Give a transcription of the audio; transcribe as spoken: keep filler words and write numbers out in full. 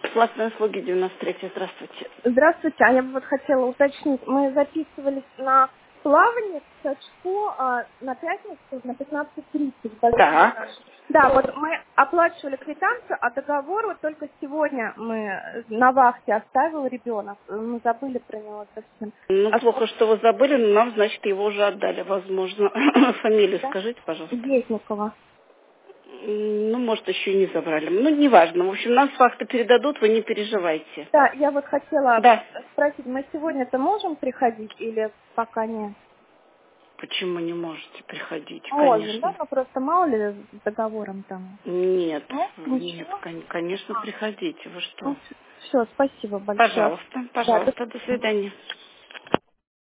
Платные услуги девяносто три. Здравствуйте. Здравствуйте. А я бы вот хотела уточнить. Мы записывались на плавание в Сачко а, на пятницу на пятнадцать тридцать. Так. Да, вот мы оплачивали квитанцию, а договор вот только сегодня мы на вахте оставил ребенок. Мы забыли про него совсем. Ну, А плохо, что вы забыли, но нам, значит, его уже отдали, возможно. Фамилию да? скажите, пожалуйста. Безникова. М, Ну, может, еще и не забрали. Ну, неважно. В общем, нам с факта передадут, вы не переживайте. Да, я вот хотела Да. спросить, мы сегодня-то можем приходить или пока нет? Почему не можете приходить? Можем, да? Конечно. Ну просто мало ли с договором там. Нет, Нет? нет, Ничего? кон- конечно, приходите. Вы что? Ну, все, спасибо большое. Пожалуйста, Да, до пожалуйста, до свидания. свидания.